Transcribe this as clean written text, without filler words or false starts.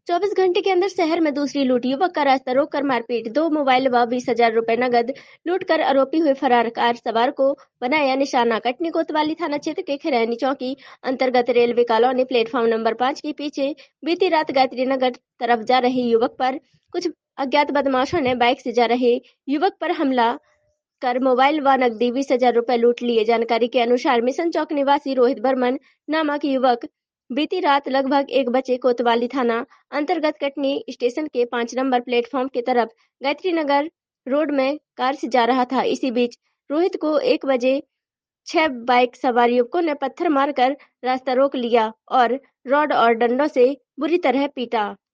24 घंटे के अंदर शहर में दूसरी लूट। युवक का रास्ता रोककर मारपीट। 2 मोबाइल व 20,000 रुपए नगद लूट कर आरोपी हुए फरार। कार सवार को बनाया निशाना। कटनी कोतवाली थाना क्षेत्र के खैरानी चौकी अंतर्गत रेलवे कॉलोनी प्लेटफॉर्म नंबर 5 के पीछे बीती रात गायत्री नगर तरफ जा रहे युवक पर कुछ अज्ञात बदमाशों ने बाइक से जा रहे युवक पर हमला कर मोबाइल व नकदी 20,000 रुपए लूट लिए। जानकारी के अनुसार मिशन चौक निवासी रोहित बर्मन नामक युवक बीती रात लगभग 1 बजे कोतवाली थाना अंतर्गत कटनी स्टेशन के 5 नंबर प्लेटफॉर्म की तरफ गायत्री नगर रोड में कार से जा रहा था। इसी बीच रोहित को 1 बजे 6 बाइक सवार युवकों ने पत्थर मारकर रास्ता रोक लिया और रॉड और डंडों से बुरी तरह पीटा।